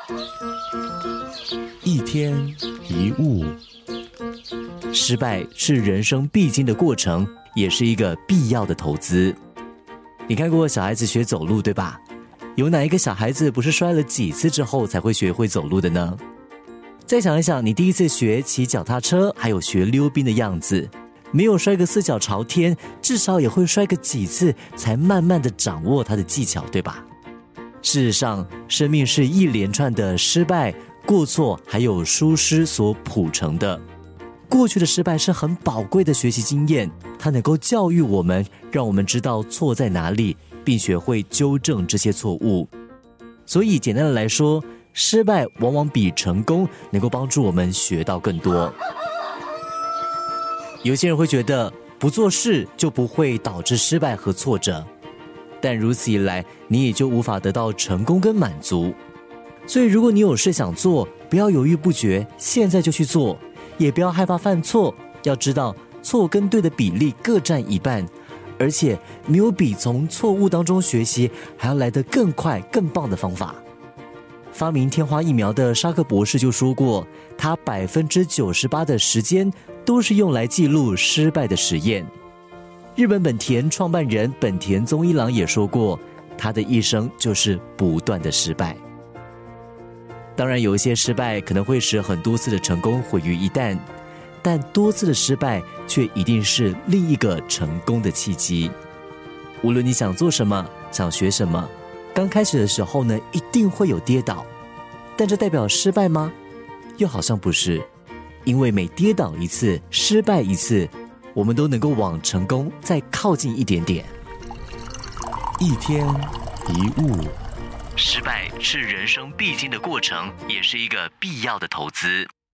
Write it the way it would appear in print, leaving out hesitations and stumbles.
一天一物，失败是人生必经的过程，也是一个必要的投资。你看过小孩子学走路对吧？有哪一个小孩子不是摔了几次之后才会学会走路的呢？再想一想，你第一次学骑脚踏车还有学溜冰的样子，没有摔个四脚朝天，至少也会摔个几次才慢慢的掌握它的技巧，对吧？事实上，生命是一连串的失败、过错还有疏失所谱成的。过去的失败是很宝贵的学习经验，它能够教育我们，让我们知道错在哪里，并学会纠正这些错误。所以简单的来说，失败往往比成功能够帮助我们学到更多。有些人会觉得不做事就不会导致失败和挫折，但如此一来，你也就无法得到成功跟满足。所以如果你有事想做，不要犹豫不决，现在就去做，也不要害怕犯错，要知道错跟对的比例各占一半，而且没有比从错误当中学习还要来得更快更棒的方法。发明天花疫苗的沙克博士就说过，他98%的时间都是用来记录失败的实验。日本本田创办人本田宗一郎也说过，他的一生就是不断的失败。当然有一些失败可能会使很多次的成功毁于一旦，但多次的失败却一定是另一个成功的契机。无论你想做什么，想学什么，刚开始的时候呢，一定会有跌倒，但这代表失败吗？又好像不是，因为每跌倒一次，失败一次，我们都能够往成功再靠近一点点。一天一物，失败是人生必经的过程，也是一个必要的投资。